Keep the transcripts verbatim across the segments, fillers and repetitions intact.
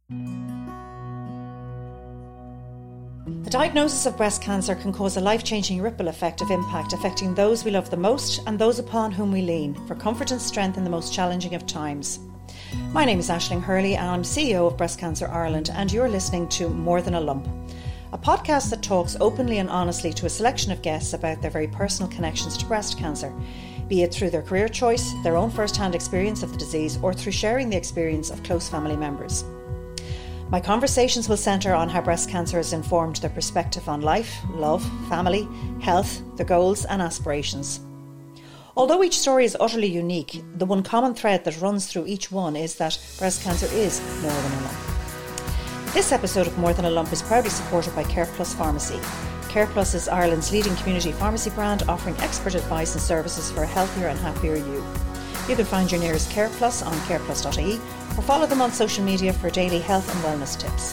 A diagnosis of breast cancer can cause a life-changing ripple effect of impact affecting those we love the most and those upon whom we lean for comfort and strength in the most challenging of times. My name is Aisling Hurley and I'm C E O of Breast Cancer Ireland, and you're listening to More Than a Lump, a podcast that talks openly and honestly to a selection of guests about their very personal connections to breast cancer, be it through their career choice, their own first-hand experience of the disease, or through sharing the experience of close family members. My conversations will centre on how breast cancer has informed their perspective on life, love, family, health, their goals and aspirations. Although each story is utterly unique, the one common thread that runs through each one is that breast cancer is more than a lump. This episode of More Than a Lump is proudly supported by CarePlus Pharmacy. CarePlus is Ireland's leading community pharmacy brand, offering expert advice and services for a healthier and happier you. You can find your nearest CarePlus on careplus dot I E or follow them on social media for daily health and wellness tips.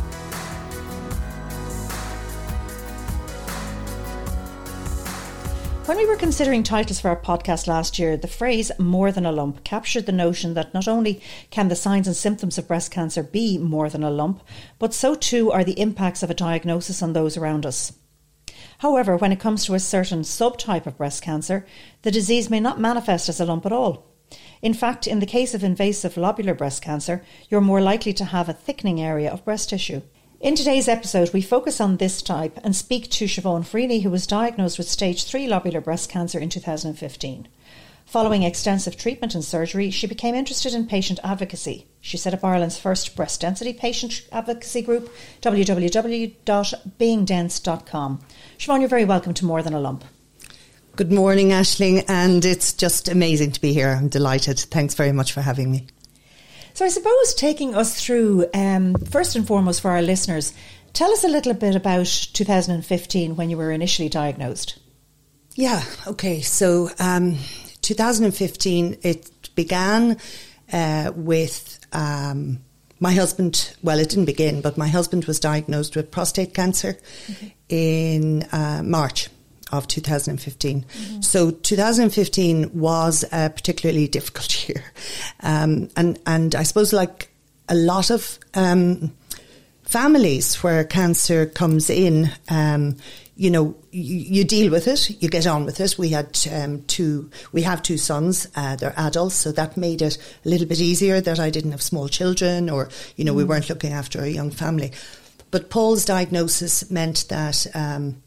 When we were considering titles for our podcast last year, the phrase more than a lump captured the notion that not only can the signs and symptoms of breast cancer be more than a lump, but so too are the impacts of a diagnosis on those around us. However, when it comes to a certain subtype of breast cancer, the disease may not manifest as a lump at all. In fact, in the case of invasive lobular breast cancer, you're more likely to have a thickening area of breast tissue. In today's episode, we focus on this type and speak to Siobhan Freeney, who was diagnosed with stage three lobular breast cancer in two thousand fifteen. Following extensive treatment and surgery, she became interested in patient advocacy. She set up Ireland's first breast density patient advocacy group, w w w dot being dense dot com. Siobhan, you're very welcome to More Than a Lump. Good morning, Aisling, and it's just amazing to be here. I'm delighted. Thanks very much for having me. So I suppose taking us through, um, first and foremost for our listeners, tell us a little bit about two thousand fifteen when you were initially diagnosed. Yeah, okay. So um, two thousand fifteen, it began uh, with um, my husband, well, it didn't begin, but my husband was diagnosed with prostate cancer okay. in uh, March of two thousand fifteen. Mm-hmm. So two thousand fifteen was a particularly difficult year. Um, and, and I suppose like a lot of um, families where cancer comes in, um, you know, you, you deal with it, you get on with it. We had um, two, we have two sons, uh, they're adults, so that made it a little bit easier that I didn't have small children or, you know, mm. we weren't looking after a young family. But Paul's diagnosis meant that um,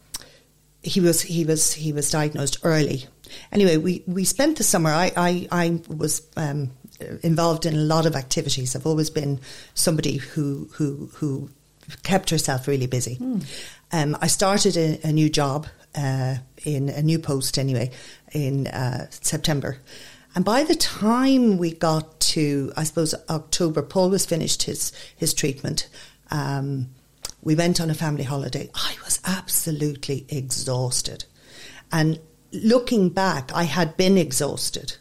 he was he was he was diagnosed early. Anyway, we, we spent the summer. I I, I was um, involved in a lot of activities. I've always been somebody who who who kept herself really busy. Mm. Um, I started a, a new job uh, in a new post anyway in uh, September, and by the time we got to, I suppose, October, Paul was finished his his treatment. Um, we went on a family holiday. I was absolutely exhausted, and looking back, I had been exhausted,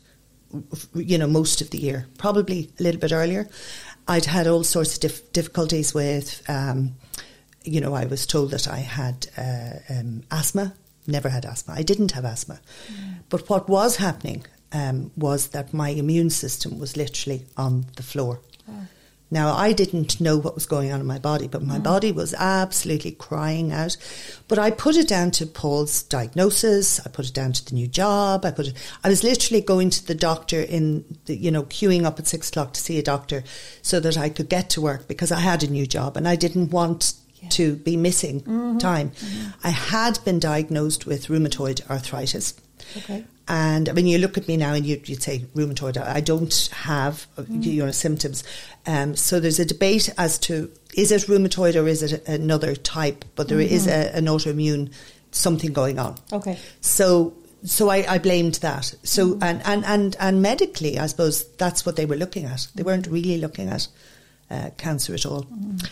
you know, most of the year, probably a little bit earlier. I'd had all sorts of dif- difficulties with, um, you know, I was told that I had uh, um, asthma, never had asthma. I didn't have asthma. Mm. But what was happening um, was that my immune system was literally on the floor. Oh. Now, I didn't know what was going on in my body, but my mm. body was absolutely crying out. But I put it down to Paul's diagnosis. I put it down to the new job. I put it, I was literally going to the doctor in, the, you know, queuing up at six o'clock to see a doctor so that I could get to work because I had a new job and I didn't want yeah. to be missing mm-hmm. time. Mm-hmm. I had been diagnosed with rheumatoid arthritis. Okay. And I mean, you look at me now and you, you'd say rheumatoid. I don't have, mm. you know, symptoms. Um, so there's a debate as to, is it rheumatoid or is it another type? But there mm-hmm. is a, an autoimmune something going on. Okay. So so I, I blamed that. So mm. and, and, and, and medically, I suppose that's what they were looking at. They weren't really looking at uh, cancer at all. Mm.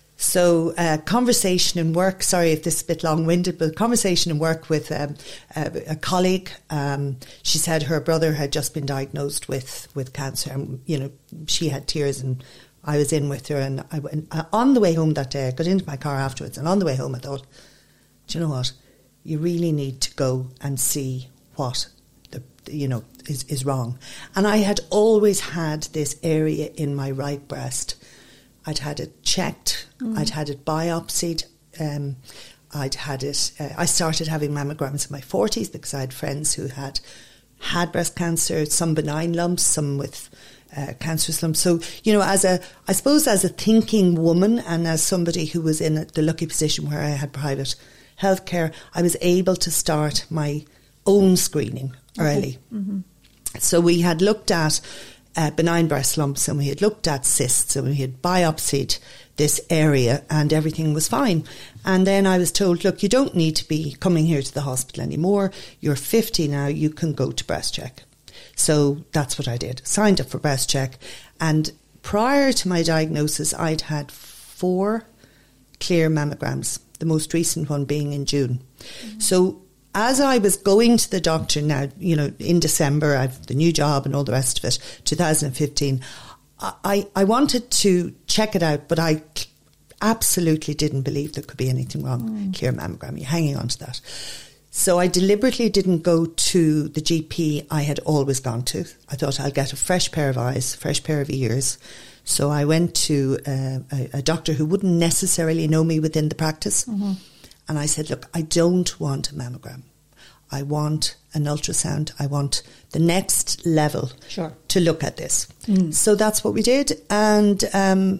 So uh, conversation in work, sorry if this is a bit long-winded, but conversation in work with um, a, a colleague, um, she said her brother had just been diagnosed with, with cancer and, you know, she had tears and I was in with her and I went, uh, on the way home that day, I got into my car afterwards and on the way home I thought, do you know what, you really need to go and see what, the, you know, is, is wrong. And I had always had this area in my right breast. I'd had it checked. Mm. I'd had it biopsied. Um, I'd had it. Uh, I started having mammograms in my forties because I had friends who had had breast cancer, some benign lumps, some with uh, cancerous lumps. So, you know, as a, I suppose as a thinking woman and as somebody who was in a, the lucky position where I had private healthcare, I was able to start my own screening early. Okay. Mm-hmm. So we had looked at uh, benign breast lumps and we had looked at cysts and we had biopsied this area and everything was fine. And then I was told, look, you don't need to be coming here to the hospital anymore. You're fifty now, you can go to breast check. So that's what I did. Signed up for breast check. And prior to my diagnosis, I'd had four clear mammograms, the most recent one being in June. Mm-hmm. So as I was going to the doctor now, you know, in December, I've the new job and all the rest of it, two thousand fifteen, I, I wanted to check it out, but I absolutely didn't believe there could be anything wrong. Mm. Clear mammogram, you're hanging on to that. So I deliberately didn't go to the G P I had always gone to. I thought I'll get a fresh pair of eyes, fresh pair of ears. So I went to uh, a, a doctor who wouldn't necessarily know me within the practice. Mm-hmm. And I said, look, I don't want a mammogram. I want an ultrasound. I want the next level sure. to look at this. Mm. So that's what we did. And um,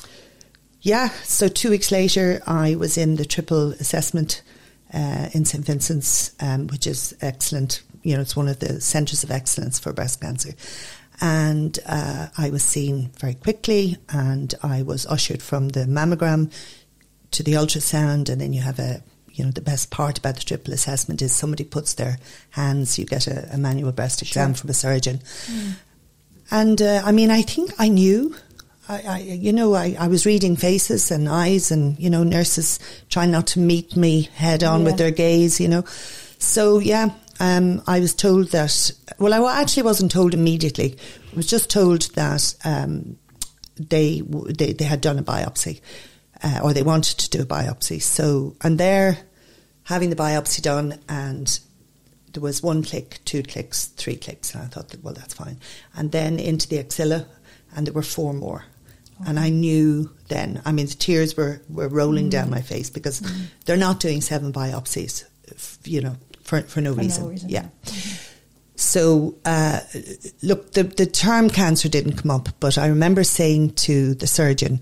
yeah, so two weeks later, I was in the triple assessment uh, in Saint Vincent's, um, which is excellent. You know, it's one of the centres of excellence for breast cancer. And uh, I was seen very quickly and I was ushered from the mammogram to the ultrasound, and then you have a, you know, the best part about the triple assessment is somebody puts their hands, you get a, a manual breast exam sure. from a surgeon. Mm. And uh, I mean, I think I knew, I, I you know, I, I was reading faces and eyes and, you know, nurses trying not to meet me head on yeah. with their gaze, you know. So, yeah, um, I was told that, well, I actually wasn't told immediately. I was just told that um, they, they they had done a biopsy. Uh, or they wanted to do a biopsy. So, and there, having the biopsy done, and there was one click, two clicks, three clicks, and I thought, that, well, that's fine. And then into the axilla, and there were four more. Okay. And I knew then, I mean, the tears were, were rolling mm. down my face because mm. they're not doing seven biopsies, you know, for, for no for reason. No reason. Yeah. Mm-hmm. So, uh, look, the, the term cancer didn't come up, but I remember saying to the surgeon,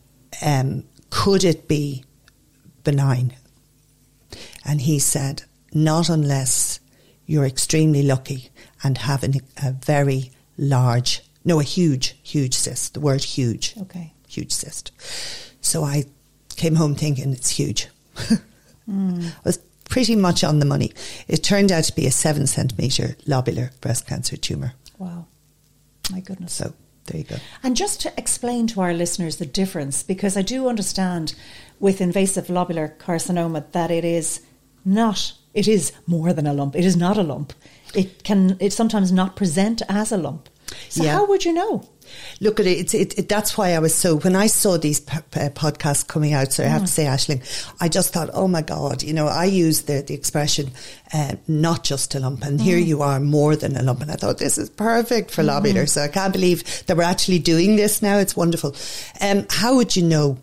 um, could it be benign? And he said, not unless you're extremely lucky and have an, a very large, no, a huge, huge cyst. The word huge. Okay. Huge cyst. So I came home thinking it's huge. mm. I was pretty much on the money. It turned out to be a seven centimetre lobular breast cancer tumour. Wow. My goodness. So there you go. And just to explain to our listeners the difference, because I do understand with invasive lobular carcinoma that it is not, it is more than a lump. It is not a lump. It can, it sometimes not present as a lump. So yeah. how would you know? Look at it, it's, it, it. That's why I was so, when I saw these p- p- podcasts coming out, so I have mm. to say, Aisling, I just thought, oh my God, you know, I use the, the expression, uh, not just a lump, and mm. here you are more than a lump. And I thought, this is perfect for mm. lobular. So I can't believe that we're actually doing this now. It's wonderful. Um, how would you know?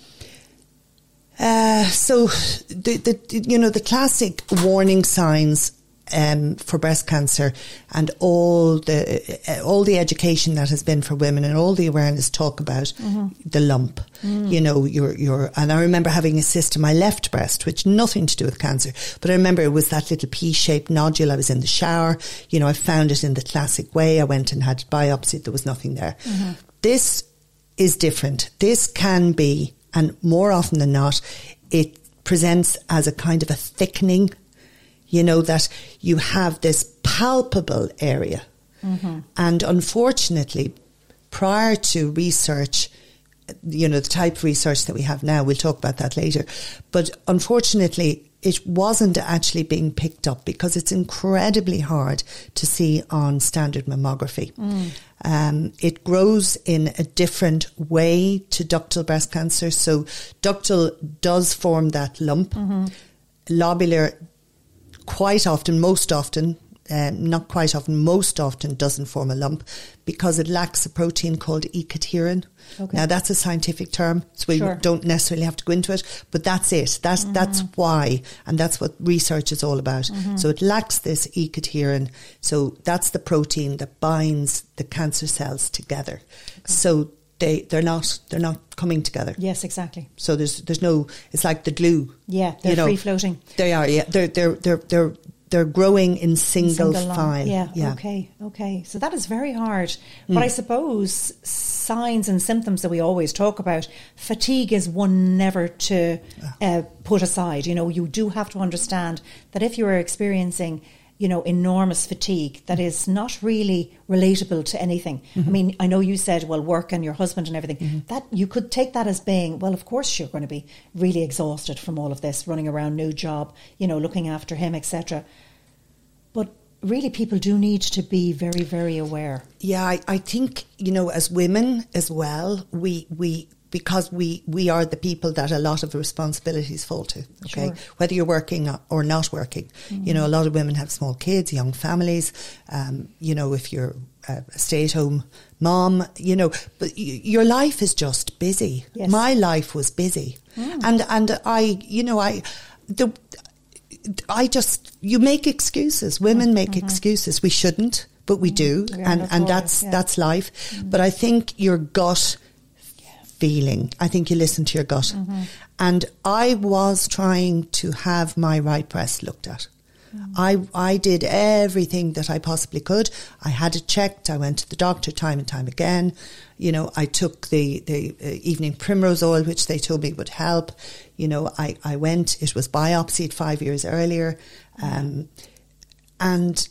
Uh, so, the, the, you know, the classic warning signs Um, for breast cancer and all the uh, all the education that has been for women and all the awareness talk about mm-hmm. the lump, mm. you know, your your. And I remember having a cyst in my left breast, which nothing to do with cancer, but I remember it was that little pea-shaped nodule. I was in the shower, you know, I found it in the classic way. I went and had it biopsied. There was nothing there. Mm-hmm. This is different. This can be, and more often than not, it presents as a kind of a thickening. You know, that you have this palpable area. Mm-hmm. And unfortunately, prior to research, you know, the type of research that we have now, we'll talk about that later. But unfortunately, it wasn't actually being picked up because it's incredibly hard to see on standard mammography. Mm. Um, it grows in a different way to ductal breast cancer. So ductal does form that lump. Mm-hmm. Lobular quite often, most often, um, not quite often, most often doesn't form a lump because it lacks a protein called ecadherin. Okay. Now that's a scientific term, so we sure. don't necessarily have to go into it, but that's it. That's mm-hmm. that's why, and that's what research is all about. Mm-hmm. So it lacks this ecadherin. So that's the protein that binds the cancer cells together. Okay. So they they're not they're not coming together. Yes, exactly. So there's there's no. It's like the glue. Yeah, they're you know, free floating. They are. Yeah, they're they're they're they're. They're growing in single, single file. Yeah, yeah, okay, okay. So that is very hard. Mm. But I suppose signs and symptoms that we always talk about, fatigue is one never to uh, put aside. You know, you do have to understand that if you are experiencing, you know, enormous fatigue that is not really relatable to anything. Mm-hmm. I mean, I know you said, well, work and your husband and everything. Mm-hmm. That you could take that as being, well, of course you're going to be really exhausted from all of this, running around, new job, you know, looking after him, et cetera. But really, people do need to be very, very aware. Yeah, I, I think, you know, as women as well, we we because we, we are the people that a lot of responsibilities fall to, okay? Sure. Whether you're working or not working. Mm-hmm. You know, a lot of women have small kids, young families. Um, you know, if you're a stay-at-home mom, you know, but y- your life is just busy. Yes. My life was busy. Mm. And, and I, you know, I... the. I just, you make excuses. Women make mm-hmm. excuses. We shouldn't, but we do. Yeah, and and that's yeah. that's life. Mm-hmm. But I think your gut feeling, I think you listen to your gut. Mm-hmm. And I was trying to have my right breast looked at. Mm-hmm. I I did everything that I possibly could. I had it checked. I went to the doctor time and time again. You know, I took the, the uh, evening primrose oil, which they told me would help. You know, I, I went, it was biopsied five years earlier. Um, and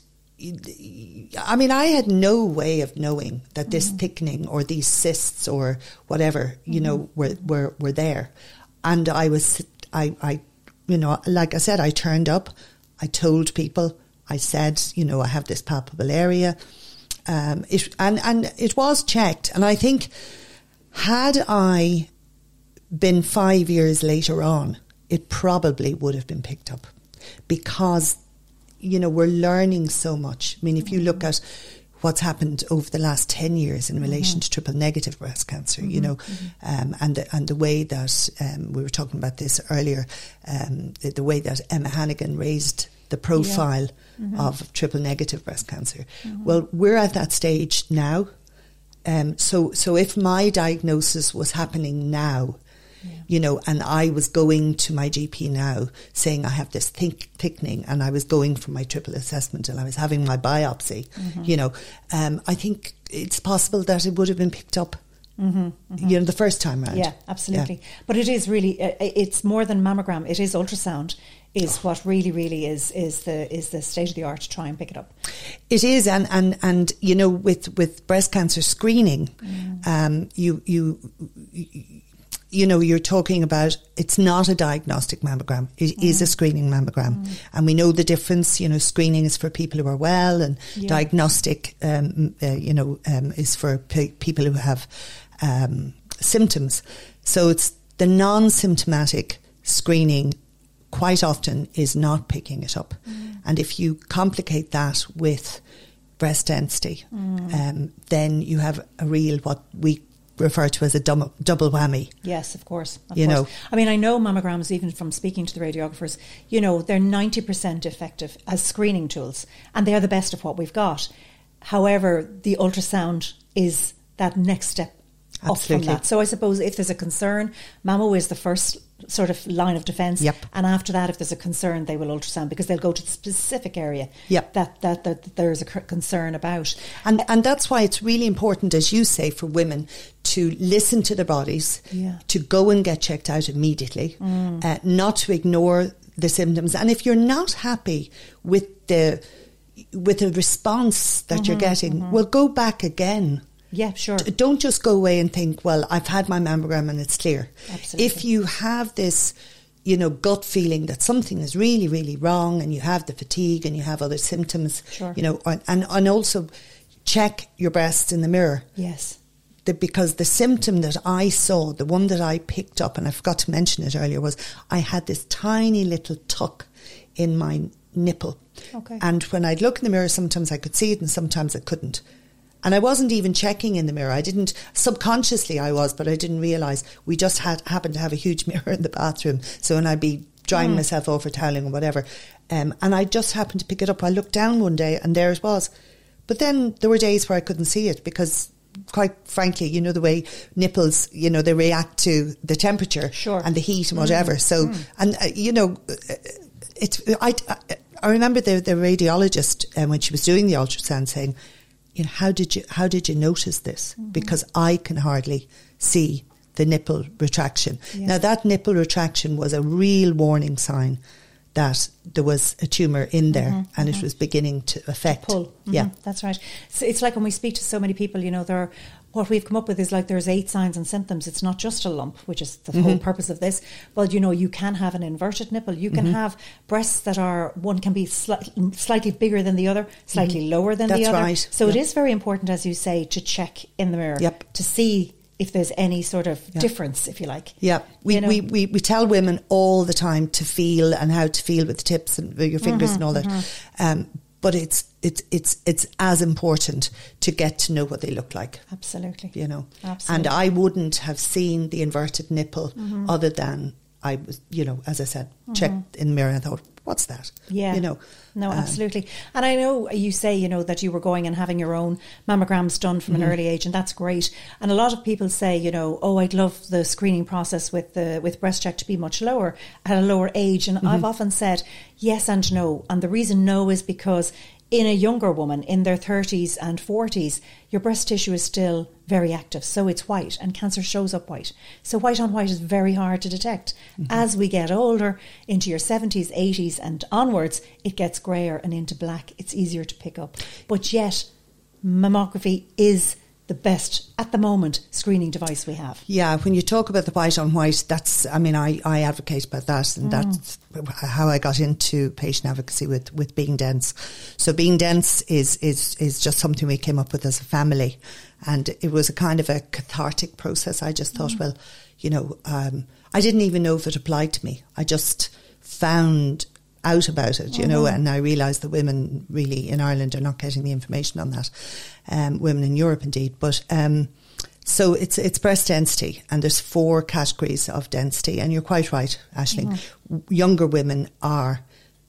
I mean, I had no way of knowing that this mm-hmm. thickening or these cysts or whatever, you mm-hmm. know, were, were, were there. And I was, I, I, you know, like I said, I turned up, I told people, I said, you know, I have this palpable area. Um, it, and, and it was checked. And I think had I been five years later on, it probably would have been picked up because, you know, we're learning so much. I mean, if you look at what's happened over the last ten years in relation mm-hmm. to triple negative breast cancer, mm-hmm. you know, mm-hmm. um, and, the, and the way that, um, we were talking about this earlier, um, the, the way that Emma Hannigan raised the profile yeah. mm-hmm. of triple negative breast cancer. Mm-hmm. Well, we're at that stage now. Um, so, so if my diagnosis was happening now, yeah. you know, and I was going to my G P now saying I have this thick, thickening and I was going for my triple assessment and I was having my biopsy, mm-hmm. you know, um, I think it's possible that it would have been picked up. Mm-hmm, mm-hmm. You know, the first time round. Yeah, absolutely. Yeah. But it is really, uh, it's more than mammogram. It is ultrasound. Is oh. what really, really is is the is the state of the art to try and pick it up. It is, and and, and you know, with, with breast cancer screening, mm. um, you you you know, you're talking about it's not a diagnostic mammogram; it mm. is a screening mammogram, mm. and we know the difference. You know, screening is for people who are well, and yeah. diagnostic, um, uh, you know, um, is for pe- people who have um, symptoms. So it's the non-symptomatic screening. Quite often is not picking it up. Mm. And if you complicate that with breast density, mm. um, then you have a real, what we refer to as a double, double whammy. Yes, of course. Of you course. know, I mean, I know mammograms, even from speaking to the radiographers, you know, they're ninety percent effective as screening tools, and they're the best of what we've got. However, the ultrasound is that next step up Absolutely. From that. So I suppose if there's a concern, mammo is the first sort of line of defence. Yep. And after that, if there's a concern, they will ultrasound because they'll go to the specific area yep. that, that, that, that there's a concern about. And and that's why it's really important, as you say, for women to listen to their bodies, yeah. to go and get checked out immediately, mm. uh, not to ignore the symptoms. And if you're not happy with the with the response that mm-hmm, you're getting, mm-hmm. well, go back again. Yeah, sure. Don't just go away and think, well, I've had my mammogram and it's clear. Absolutely. If you have this, you know, gut feeling that something is really, really wrong and you have the fatigue and you have other symptoms, sure. you know, and, and also check your breasts in the mirror. Yes. The, because the symptom that I saw, the one that I picked up, and I forgot to mention it earlier, was I had this tiny little tuck in my nipple. Okay. And when I'd look in the mirror, sometimes I could see it and sometimes I couldn't. And I wasn't even checking in the mirror. I didn't, subconsciously I was, but I didn't realise we just had happened to have a huge mirror in the bathroom. So when I'd be drying mm. myself off or toweling or whatever, um, and I just happened to pick it up. I looked down one day and there it was. But then there were days where I couldn't see it because, quite frankly, you know, the way nipples, you know, they react to the temperature sure. and the heat and whatever. Mm. So, mm. and, uh, you know, it's, I, I remember the, the radiologist, um, when she was doing the ultrasound, saying, you know, how did you how did you notice this? Mm-hmm. Because I can hardly see the nipple retraction. Yeah. Now, that nipple retraction was a real warning sign that there was a tumour in there mm-hmm, and mm-hmm. it was beginning to affect. Pull. Mm-hmm, yeah, that's right. So it's like when we speak to so many people, you know, there are, what we've come up with is like there's eight signs and symptoms. It's not just a lump, which is the mm-hmm. whole purpose of this. But, you know, you can have an inverted nipple. You can mm-hmm. have breasts that are, one can be sli- slightly bigger than the other, slightly mm-hmm. lower than that's the other. Right. So yep. it is very important, as you say, to check in the mirror yep. to see if there's any sort of yeah. difference, if you like. Yeah, we, you know? we, we, we tell women all the time to feel and how to feel with the tips and your fingers mm-hmm, and all that. Mm-hmm. Um, but it's it's it's it's as important to get to know what they look like. Absolutely. You know. Absolutely. And I wouldn't have seen the inverted nipple mm-hmm. other than I was, you know, as I said, mm-hmm. checked in the mirror and thought, what's that? Yeah. You know. No, um, absolutely. And I know you say, you know, that you were going and having your own mammograms done from mm-hmm. an early age, and that's great. And a lot of people say, you know, oh, I'd love the screening process with the with breast check to be much lower at a lower age. And mm-hmm. I've often said yes and no. And the reason no is because in a younger woman, in their thirties and forties, your breast tissue is still very active. So it's white and cancer shows up white. So white on white is very hard to detect. Mm-hmm. As we get older, into your seventies, eighties and onwards, it gets greyer and into black. It's easier to pick up. But yet, mammography is the best, at the moment, screening device we have. Yeah, when you talk about the white on white, that's, I mean, I, I advocate about that, and mm. that's how I got into patient advocacy with, with Being Dense. So Being Dense is, is, is just something we came up with as a family, and it was a kind of a cathartic process. I just thought, mm. well, you know, um, I didn't even know if it applied to me. I just found out about it, you mm-hmm. know, and I realised that women really in Ireland are not getting the information on that. Um, women in Europe, indeed. But um, so it's it's breast density, and there's four categories of density. And you're quite right, Aisling. Mm-hmm. Younger women are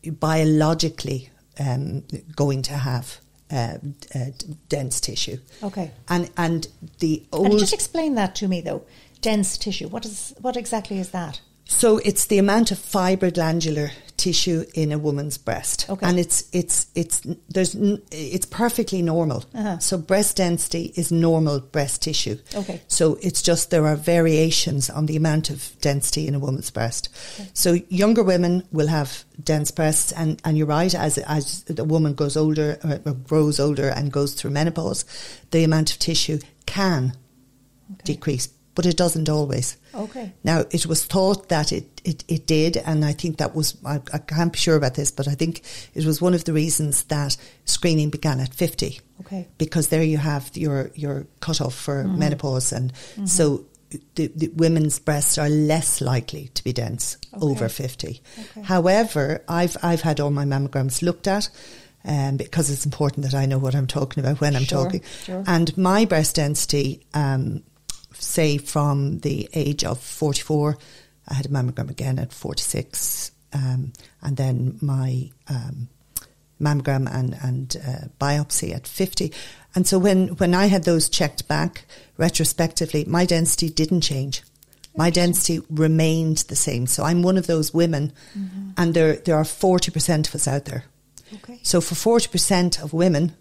biologically um, going to have uh, uh, dense tissue. Okay. And and the old. And just explain that to me, though. Dense tissue. What is what exactly is that? So it's the amount of fibroglandular tissue in a woman's breast, okay. and it's it's it's there's it's perfectly normal. Uh-huh. So breast density is normal breast tissue. Okay. So it's just there are variations on the amount of density in a woman's breast. Okay. So younger women will have dense breasts, and, and you're right. As as the woman goes older, or grows older, and goes through menopause, the amount of tissue can okay. decrease. But it doesn't always. Okay. Now, it was thought that it, it, it did, and I think that was, I, I can't be sure about this, but I think it was one of the reasons that screening began at fifty. Okay. Because there you have your, your cut-off for mm-hmm. menopause, and mm-hmm. so the, the women's breasts are less likely to be dense okay. over fifty. Okay. However, I've I've had all my mammograms looked at, um, because it's important that I know what I'm talking about when I'm sure, talking. Sure. And my breast density, um, say from the age of forty-four, I had a mammogram again at forty-six, um, and then my um, mammogram and, and uh, biopsy at fifty. And so when, when I had those checked back, retrospectively, my density didn't change. My density remained the same. So I'm one of those women, mm-hmm. and there there are forty percent of us out there. Okay. So for forty percent of women,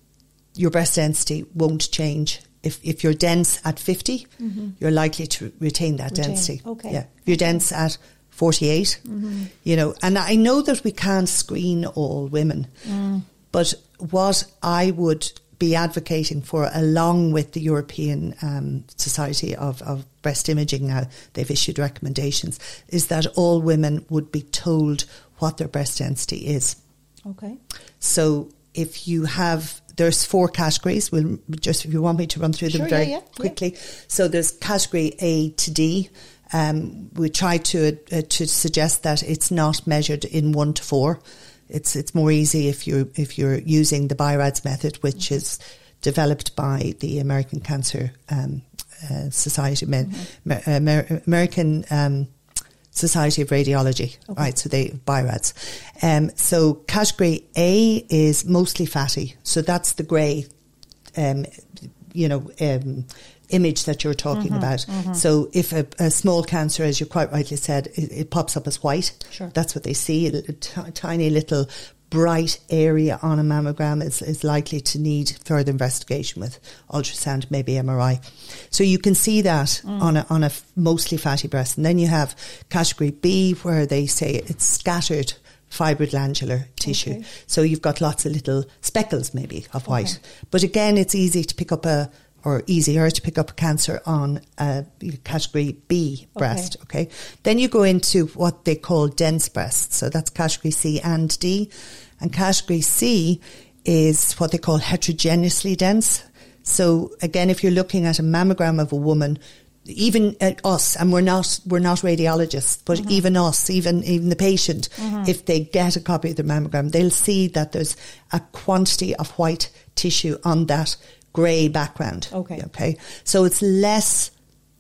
your breast density won't change. If if you're dense at fifty, mm-hmm. you're likely to retain that retain. density. Okay. Yeah. If you're dense at forty-eight, mm-hmm. you know, and I know that we can't screen all women, mm. but what I would be advocating for, along with the European um, Society of, of Breast Imaging now, they've issued recommendations, is that all women would be told what their breast density is. Okay. So if you have, there's four categories. We'll just, if you want me to run through them sure, very yeah, yeah, quickly. Yeah. So there's category A to D. Um, we try to uh, to suggest that it's not measured in one to four. it's it's more easy if you're if you're using the BI-RADS method, which mm-hmm. is developed by the American Cancer um, uh, Society, mm-hmm. Amer- American um, Society of Radiology, okay. right? So they BI-RADS. Um, so category A is mostly fatty, so that's the grey, um, you know. Um, image that you're talking mm-hmm, about. Mm-hmm. So if a, a small cancer, as you quite rightly said, it, it pops up as white, sure. that's what they see. A, a t- tiny little bright area on a mammogram is, is likely to need further investigation with ultrasound, maybe M R I. So you can see that mm. on a on a mostly fatty breast. And then you have category B, where they say it's scattered fibroglandular tissue. Okay. So you've got lots of little speckles maybe of white. Okay. But again, it's easy to pick up a or easier to pick up cancer on uh, category B breast, okay. okay? Then you go into what they call dense breasts. So that's category C and D. And category C is what they call heterogeneously dense. So again, if you're looking at a mammogram of a woman, even at us, and we're not we're not radiologists, but mm-hmm. even us, even even the patient, mm-hmm. if they get a copy of the mammogram, they'll see that there's a quantity of white tissue on that grey background. Okay. Okay. So it's less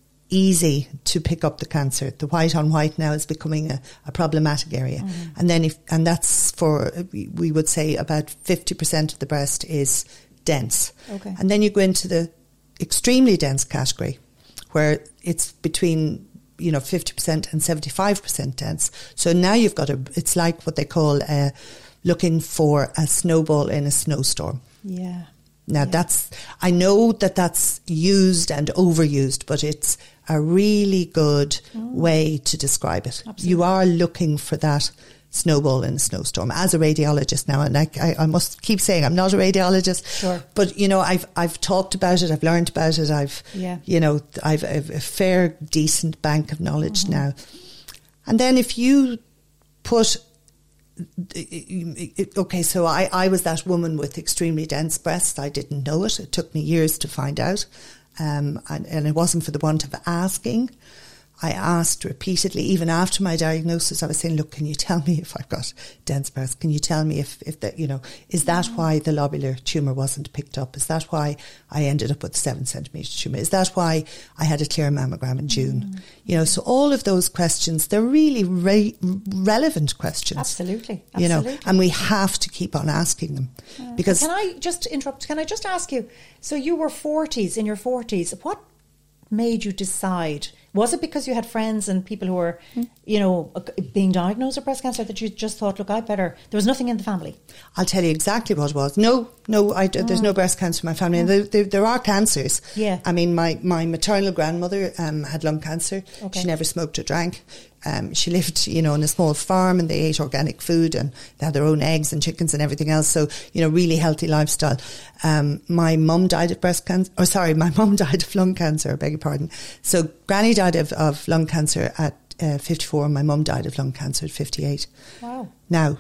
easy to pick up the cancer. The white on white now is becoming a, a problematic area. Mm-hmm. And then if, and that's for, we would say about fifty percent of the breast is dense. Okay. And then you go into the extremely dense category where it's between, you know, fifty percent and seventy-five percent dense. So now you've got a, it's like what they call uh, looking for a snowball in a snowstorm. Yeah. Now yeah. that's, I know that that's used and overused, but it's a really good mm. way to describe it. Absolutely. You are looking for that snowball in a snowstorm as a radiologist now. And I, I, I must keep saying I'm not a radiologist, sure. but you know, I've, I've talked about it. I've learned about it. I've, yeah. you know, I've, I've a fair, decent bank of knowledge mm-hmm. now. And then if you put, okay, so I, I was that woman with extremely dense breasts. I didn't know it. It took me years to find out. Um, and, and it wasn't for the want of asking. I asked repeatedly, even after my diagnosis, I was saying, look, can you tell me if I've got dense breasts? Can you tell me if, if that, you know, is that why the lobular tumour wasn't picked up? Is that why I ended up with a seven centimetre tumour? Is that why I had a clear mammogram in June? Mm. You know, so all of those questions, they're really re- relevant questions. Absolutely. Absolutely. You know, and we have to keep on asking them. Uh, because can I just interrupt? Can I just ask you, so you were forties, in your forties, what made you decide? Was it because you had friends and people who were, you know, being diagnosed with breast cancer that you just thought, look, I better, there was nothing in the family? I'll tell you exactly what it was. No, no, I, oh. there's no breast cancer in my family. Oh. And there, there, there are cancers. Yeah. I mean, my, my maternal grandmother um, had lung cancer. Okay. She never smoked or drank. Um, she lived, you know, in a small farm and they ate organic food and they had their own eggs and chickens and everything else. So, you know, really healthy lifestyle. Um, my mum died of breast cancer. Oh, sorry, my mum died of lung cancer, I beg your pardon. So Granny died of, of lung cancer at uh, fifty-four and my mum died of lung cancer at fifty-eight. Wow. Now,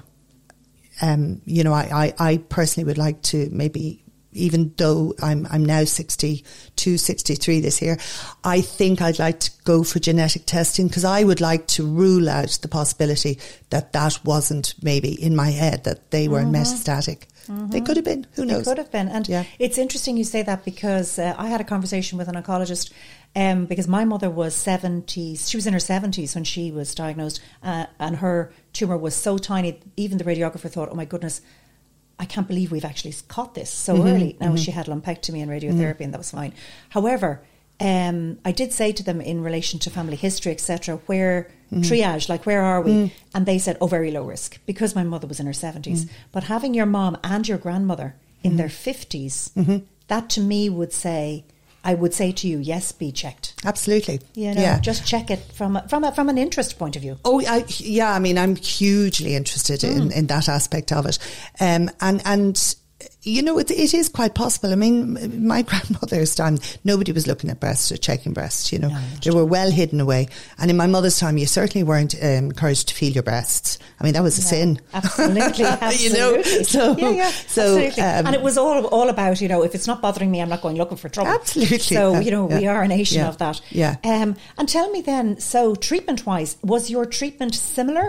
um, you know, I, I, I personally would like to maybe, even though I'm I'm now sixty-two, sixty-three this year, I think I'd like to go for genetic testing because I would like to rule out the possibility that that wasn't maybe in my head, that they were mm-hmm. metastatic. Mm-hmm. They could have been, who knows? They could have been. And yeah. It's interesting you say that because uh, I had a conversation with an oncologist um, because my mother was seventies, she was in her seventies when she was diagnosed uh, and her tumour was so tiny, even the radiographer thought, oh my goodness, I can't believe we've actually caught this so mm-hmm, early. Now mm-hmm. she had lumpectomy and radiotherapy mm-hmm. and that was fine. However, um, I did say to them in relation to family history, et cetera, where mm-hmm. triage, like where are we? Mm. And they said, oh, very low risk because my mother was in her seventies. Mm. But having your mom and your grandmother in mm-hmm. their fifties, mm-hmm. that to me would say, I would say to you, yes, be checked. Absolutely. You know, yeah. just check it from a, from a, from an interest point of view. Oh, I, yeah. I mean, I'm hugely interested mm. in, in that aspect of it. Um, and, and, you know, it, it is quite possible. I mean, my grandmother's time, nobody was looking at breasts or checking breasts, you know. No, they were well hidden away. And in my mother's time, you certainly weren't um, encouraged to feel your breasts. I mean, that was a no, sin. Absolutely, absolutely. You know, so, yeah, yeah, so, absolutely. Um, and it was all all about, you know, if it's not bothering me, I'm not going looking for trouble. Absolutely. So, you know, yeah. we are a nation yeah. of that. Yeah. Um, and tell me then, so treatment-wise, was your treatment similar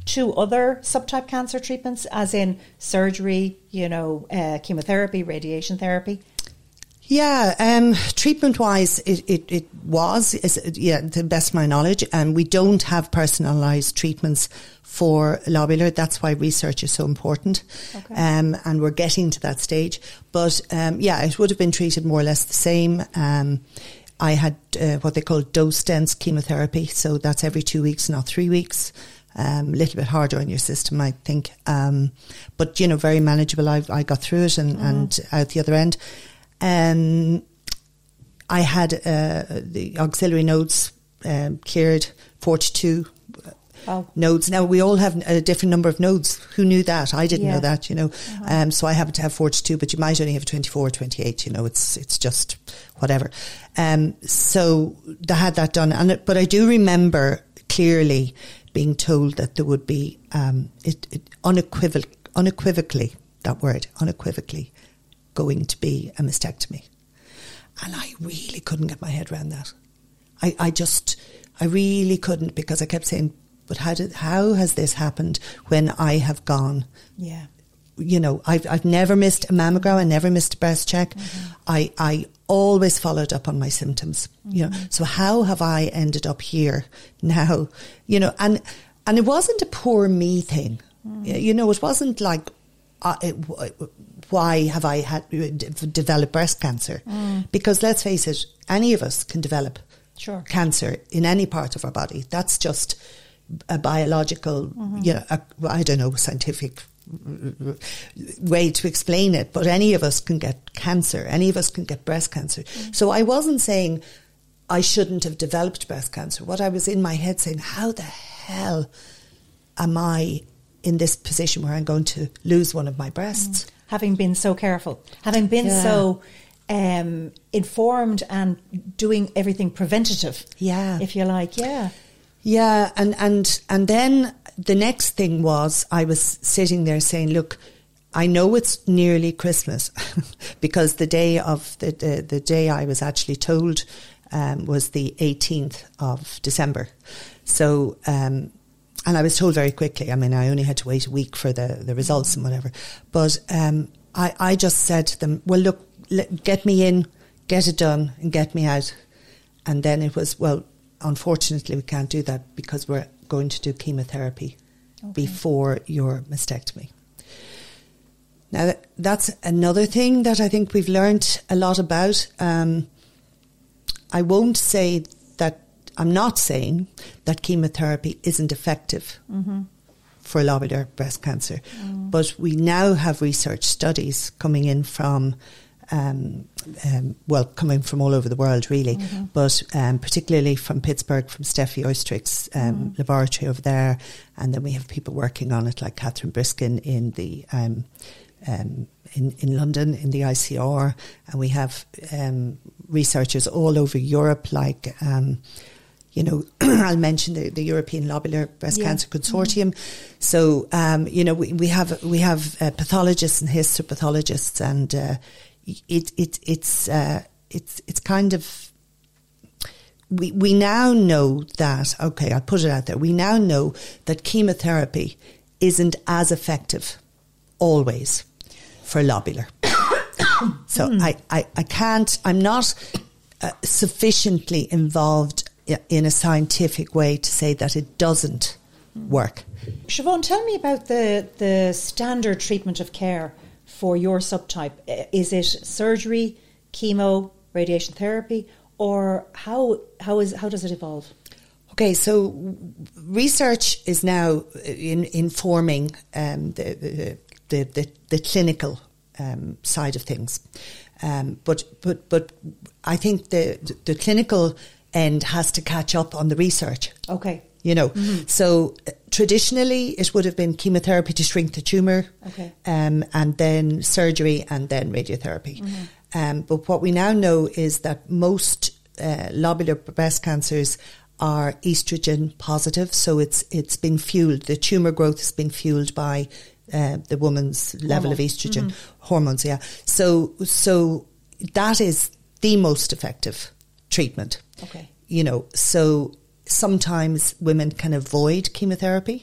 to other subtype cancer treatments, as in surgery, you know, uh, chemotherapy, radiation therapy? Yeah, um, treatment-wise, it, it, it was, is, yeah, to the best of my knowledge, and we don't have personalised treatments for lobular. That's why research is so important, okay. um, and we're getting to that stage. But um, yeah, it would have been treated more or less the same. Um, I had uh, what they call dose-dense chemotherapy, so that's every two weeks, not three weeks. Um, a little bit harder on your system, I think, um, but you know, very manageable. I, I got through it and, mm. and out the other end. Um, I had uh, the auxiliary nodes um, cleared, forty-two oh. nodes. Now, we all have a different number of nodes. Who knew that? I didn't yeah. know that, you know. Uh-huh. Um, so I happen to have forty-two, but you might only have twenty-four or twenty-eight, you know. It's it's just whatever. Um, so they had that done. and But I do remember clearly being told that there would be um, it, it unequivoc- unequivocally, that word, unequivocally, going to be a mastectomy. And I really couldn't get my head around that. I, I just, I really couldn't, because I kept saying, but how did, how has this happened when I have gone? Yeah. You know, I've, I've never missed a mammogram. I never missed a breast check. Mm-hmm. I, I always followed up on my symptoms, mm-hmm. you know, so how have I ended up here now? You know, and, and it wasn't a poor me thing. Mm-hmm. You know, it wasn't like, uh, it, why have I had developed breast cancer? Mm. Because let's face it, any of us can develop sure. cancer in any part of our body. That's just a biological, mm-hmm. you know, a, I don't know, scientific way to explain it. But any of us can get cancer. Any of us can get breast cancer. Mm. So I wasn't saying I shouldn't have developed breast cancer. What I was in my head saying, how the hell am I in this position where I'm going to lose one of my breasts? Mm. Having been so careful, having been yeah. so um, informed and doing everything preventative, yeah, if you like, yeah. Yeah, and, and, and then the next thing was I was sitting there saying, look, I know it's nearly Christmas because the day of the, the, the day I was actually told um, was the eighteenth of December. So, um, and I was told very quickly. I mean, I only had to wait a week for the, the results and whatever. But um, I, I just said to them, well, look, let, get me in, get it done and get me out. And then it was, well, unfortunately, we can't do that because we're going to do chemotherapy okay. before your mastectomy. Now, that's another thing that I think we've learned a lot about. Um, I won't say that, I'm not saying that chemotherapy isn't effective mm-hmm. for lobular breast cancer, mm. but we now have research studies coming in from, um, um, well, coming from all over the world, really, mm-hmm. but um, particularly from Pittsburgh, from Steffi Oystrich's um, mm. laboratory over there, and then we have people working on it like Catherine Briskin in the um, um, in, in London in the I C R, and we have um, researchers all over Europe, like. Um, You know, I'll mention the, the European Lobular Breast yeah. Cancer Consortium. Mm-hmm. So, um, you know, we, we have we have uh, pathologists and histopathologists, and uh, it it it's uh, it's it's kind of we we now know that. Okay, I'll put it out there. We now know that chemotherapy isn't as effective always for lobular. so mm. I, I I can't. I'm not uh, sufficiently involved in a scientific way to say that it doesn't work. Siobhan, tell me about the, the standard treatment of care for your subtype. Is it surgery, chemo, radiation therapy, or how how is how does it evolve? Okay, so research is now in, informing um, the, the, the, the, the clinical um, side of things. Um, but but but I think the the clinical end has to catch up on the research. Okay. You know, mm-hmm. so uh, traditionally it would have been chemotherapy to shrink the tumour, okay. um, and then surgery and then radiotherapy. Mm-hmm. Um, but what we now know is that most uh, lobular breast cancers are estrogen positive, so it's it's been fueled, the tumour growth has been fueled by uh, the woman's level Hormone. of estrogen, mm-hmm. hormones, yeah. So, so that is the most effective treatment. Okay. You know, so sometimes women can avoid chemotherapy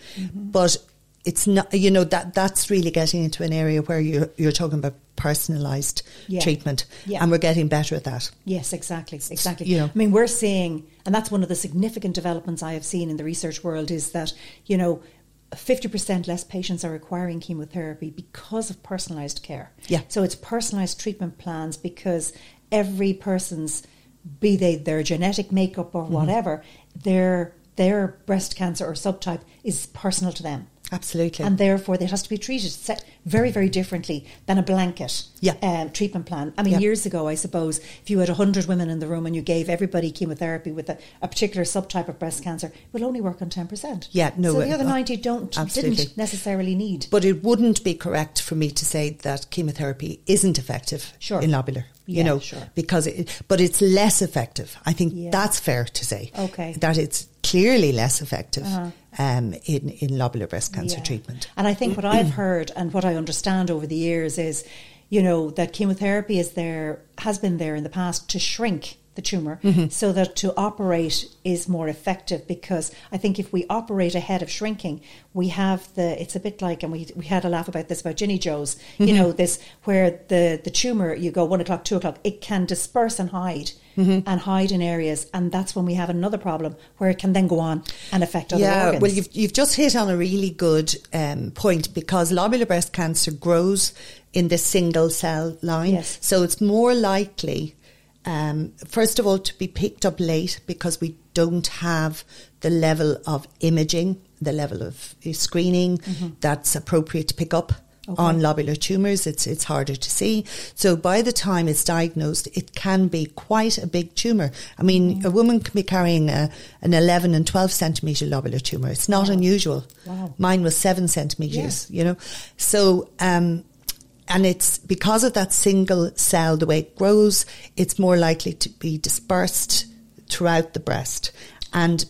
Mm-hmm. But it's not, you know, that that's really getting into an area where you're, you're talking about personalised yeah. treatment. Yeah. And we're getting better at that. Yes, exactly, exactly. You know. I mean, we're seeing, and that's one of the significant developments I have seen in the research world, is that, you know, fifty percent less patients are requiring chemotherapy because of personalised care. Yeah. So it's personalised treatment plans because every person's, be they their genetic makeup or whatever, mm-hmm. their their breast cancer or subtype is personal to them. Absolutely. And therefore it has to be treated very, very differently than a blanket yeah. um, treatment plan. I mean, yeah. years ago, I suppose, if you had one hundred women in the room and you gave everybody chemotherapy with a, a particular subtype of breast cancer, it will only work on ten percent. Yeah, no. So the other ninety don't, absolutely. didn't necessarily need. But it wouldn't be correct for me to say that chemotherapy isn't effective sure. in lobular. You yeah, know, sure. because it, but it's less effective. I think yeah. that's fair to say. Okay. That it's clearly less effective uh-huh. um, in, in lobular breast cancer yeah. treatment. And I think what I've heard and what I understand over the years is, you know, that chemotherapy is there, has been there in the past to shrink the tumour mm-hmm. so that to operate is more effective, because I think if we operate ahead of shrinking, we have the, it's a bit like, and we we had a laugh about this about Ginny Joe's, mm-hmm. you know, this where the, the tumour, you go one o'clock, two o'clock, it can disperse and hide mm-hmm. and hide in areas, and that's when we have another problem where it can then go on and affect other yeah, organs. Well, you've, you've just hit on a really good um, point, because lobular breast cancer grows in the single cell line. Yes. So it's more likely, Um, first of all, to be picked up late because we don't have the level of imaging, the level of screening mm-hmm. that's appropriate to pick up okay. on lobular tumours. It's it's harder to see. So by the time it's diagnosed, it can be quite a big tumour. I mean, mm-hmm. a woman can be carrying a, an eleven and twelve centimetre lobular tumour. It's not wow. unusual. Wow. Mine was seven centimetres, yeah. you know. So... Um, And it's because of that single cell, the way it grows, it's more likely to be dispersed throughout the breast. And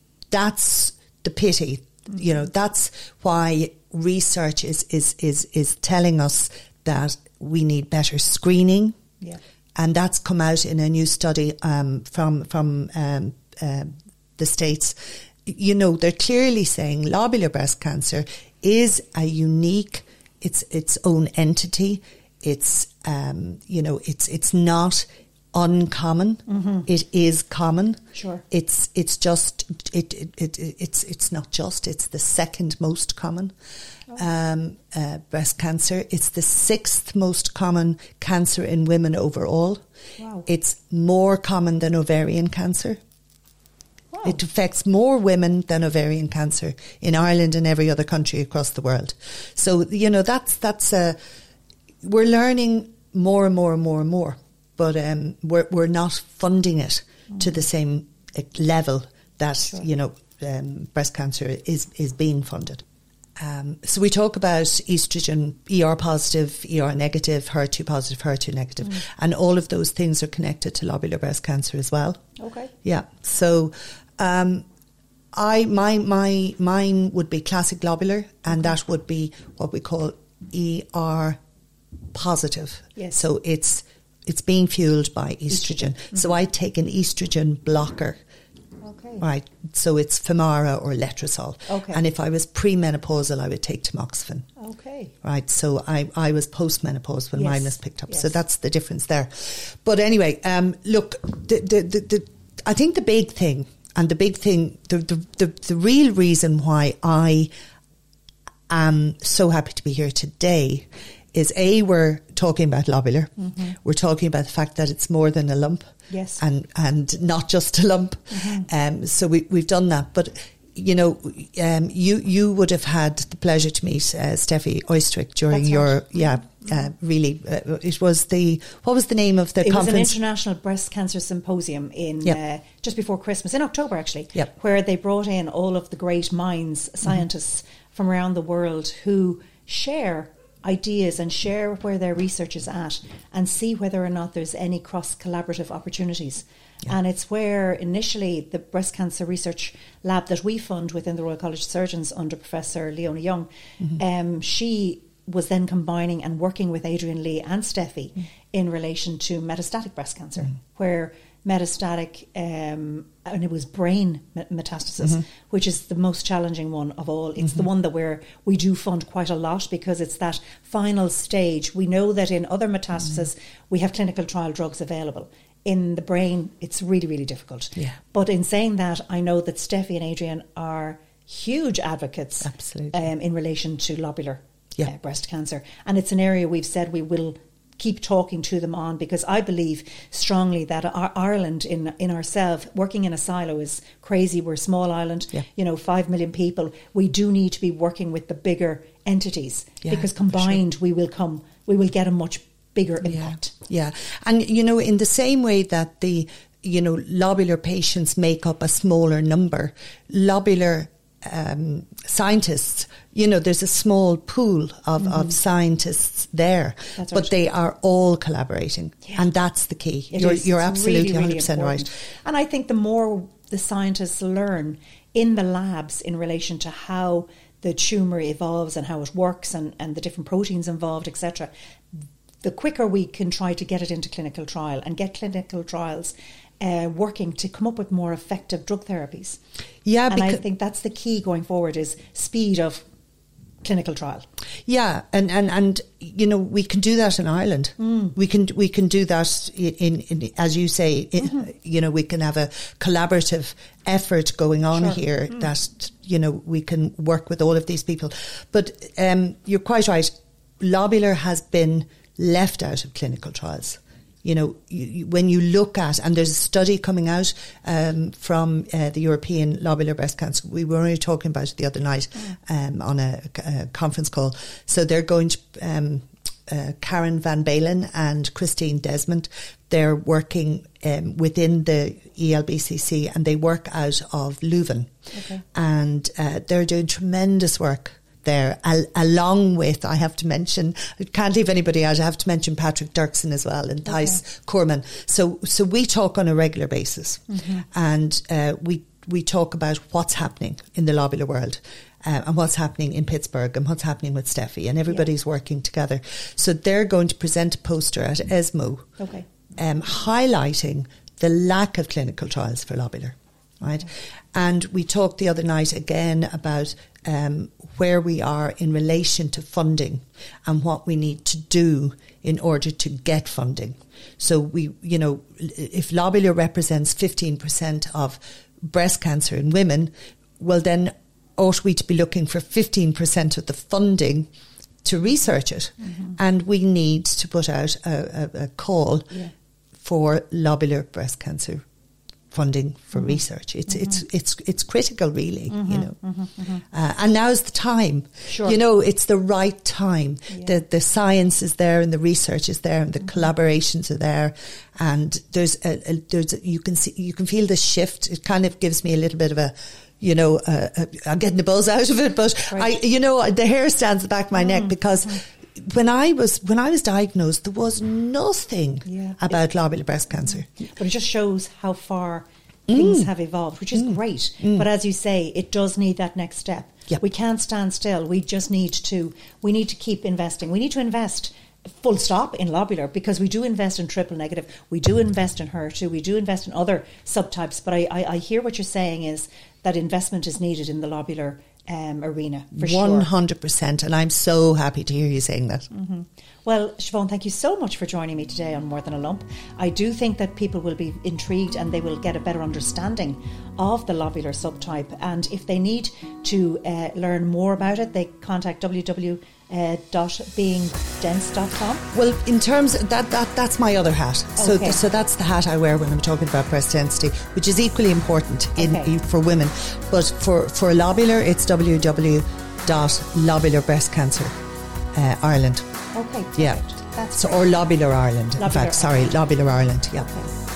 that's the pity. Mm-hmm. You know, that's why research is, is, is, is telling us that we need better screening. Yeah. And that's come out in a new study um, from, from um, uh, the States. You know, they're clearly saying lobular breast cancer is a unique... It's its own entity. It's um, you know, it's it's not uncommon. Mm-hmm. It is common. Sure. It's it's just it, it, it it's it's not just. It's the second most common oh. um, uh, breast cancer. It's the sixth most common cancer in women overall. Wow. It's more common than ovarian cancer. Wow. It affects more women than ovarian cancer in Ireland and every other country across the world. So, you know, that's, that's uh, we're learning more and more and more and more, but um, we're, we're not funding it mm. to the same level that, sure. you know, um, breast cancer is, is being funded. Um, so we talk about estrogen, E R positive, E R negative, H E R two positive, H E R two negative, mm. and all of those things are connected to lobular breast cancer as well. Okay. Yeah. So, um, I my my mine would be classic lobular, and that would be what we call E R positive. Yes. So it's it's being fueled by estrogen. estrogen. Mm-hmm. So I take an estrogen blocker. Okay. Right, so it's Femara or Letrozole. Okay. And if I was premenopausal, I would take tamoxifen. Okay. Right, so I, I was postmenopause when yes. mine was picked up. Yes. So that's the difference there. But anyway, um, look, the, the, the, the, I think the big thing, and the big thing, the, the, the, the real reason why I am so happy to be here today is A, we're talking about lobular. Mm-hmm. We're talking about the fact that it's more than a lump. Yes. And and not just a lump. Mm-hmm. Um, so we, we've done that. But, you know, um, you you would have had the pleasure to meet uh, Steffi Oistrich during That's your, right. yeah, uh, really, uh, it was the, what was the name of the it conference? It was an International Breast Cancer Symposium in yep. uh, just before Christmas, in October actually, yep. where they brought in all of the great minds, scientists mm-hmm. from around the world who share ideas and share where their research is at and see whether or not there's any cross-collaborative opportunities. Yeah. And it's where initially the breast cancer research lab that we fund within the Royal College of Surgeons under Professor Leona Young, mm-hmm. um, she was then combining and working with Adrian Lee and Steffi mm. in relation to metastatic breast cancer, mm. where metastatic, um, and it was brain metastasis, mm-hmm. which is the most challenging one of all. It's mm-hmm. the one that we're, we do fund quite a lot because it's that final stage. We know that in other metastases, mm-hmm. we have clinical trial drugs available. In the brain, it's really, really difficult. Yeah. But in saying that, I know that Steffi and Adrian are huge advocates Absolutely. Um, in relation to lobular yeah. uh, breast cancer. And it's an area we've said we will keep talking to them on, because I believe strongly that our Ireland in in ourselves, working in a silo is crazy. We're a small island, yeah. you know, five million people. We do need to be working with the bigger entities yeah, because combined sure. we will come, we will get a much bigger impact. Yeah. yeah. And, you know, in the same way that the, you know, lobular patients make up a smaller number, lobular Um, scientists, you know, there's a small pool of, mm-hmm. of scientists there, that's but right. they are all collaborating, yeah. and that's the key. It you're is. you're It's absolutely really, really one hundred percent important. right. And I think the more the scientists learn in the labs in relation to how the tumour evolves and how it works and, and the different proteins involved, et cetera, the quicker we can try to get it into clinical trial and get clinical trials Uh, working to come up with more effective drug therapies. Yeah, and I think that's the key going forward, is speed of clinical trial. Yeah, and, and, and you know, we can do that in Ireland. Mm. We can we can do that in, in, in as you say. In, mm-hmm. You know, we can have a collaborative effort going on sure. here. Mm. That, you know, we can work with all of these people. But um, you're quite right. Lobular has been left out of clinical trials. You know, you, you, when you look at, and there's a study coming out um, from uh, the European Lobular Breast Cancer. We were only talking about it the other night um, on a, a conference call. So they're going to, um, uh, Karen Van Balen and Christine Desmond, they're working um, within the E L B C C, and they work out of Leuven. Okay. And uh, they're doing tremendous work there, al- along with, I have to mention, I can't leave anybody out, I have to mention Patrick Dirksen as well, and Thijs okay. Koorman. So so we talk on a regular basis, mm-hmm. and uh, we we talk about what's happening in the lobular world, uh, and what's happening in Pittsburgh, and what's happening with Steffi, and everybody's yeah. working together. So they're going to present a poster at ESMO, okay. um, highlighting the lack of clinical trials for lobular. Right, and we talked the other night again about um, where we are in relation to funding and what we need to do in order to get funding. So we, you know, if lobular represents fifteen percent of breast cancer in women, well then ought we to be looking for fifteen percent of the funding to research it, mm-hmm. and we need to put out a, a, a call yeah. for lobular breast cancer funding for mm-hmm. research. It's mm-hmm. it's it's it's critical, really. Mm-hmm. You know, mm-hmm. Mm-hmm. Uh, and now's the time. Sure. You know, it's the right time. Yeah. The the science is there, and the research is there, and the mm-hmm. collaborations are there, and there's a, a there's a, you can see you can feel the shift. It kind of gives me a little bit of a, you know, uh, uh, I'm getting the buzz out of it, but right. I, you know, the hair stands at the back of my mm-hmm. neck because. Mm-hmm. When I was when I was diagnosed, there was nothing yeah. about it, lobular breast cancer. But it just shows how far things mm. have evolved, which is mm. great. Mm. But as you say, it does need that next step. Yep. We can't stand still. We just need to. We need to keep investing. We need to invest. Full stop in lobular, because we do invest in triple negative. We do invest in H E R two. We do invest in other subtypes. But I, I, I hear what you're saying is that investment is needed in the lobular um, arena for sure. one hundred percent, and I'm so happy to hear you saying that. Mm-hmm. Well, Siobhan, thank you so much for joining me today on More Than a Lump. I do think that people will be intrigued and they will get a better understanding of the lobular subtype. And if they need to uh, learn more about it, they contact w w w dot being dense dot com. Well, in terms of that, that that's my other hat. So, okay. th- so that's the hat I wear when I'm talking about breast density, which is equally important in okay. for women. But for for lobular, it's w w w dot lobular breast cancer uh, Ireland. Okay, perfect. Yeah. That's so or lobular Ireland. Lobular in fact, sorry, Ireland. lobular Ireland. Yeah. Okay.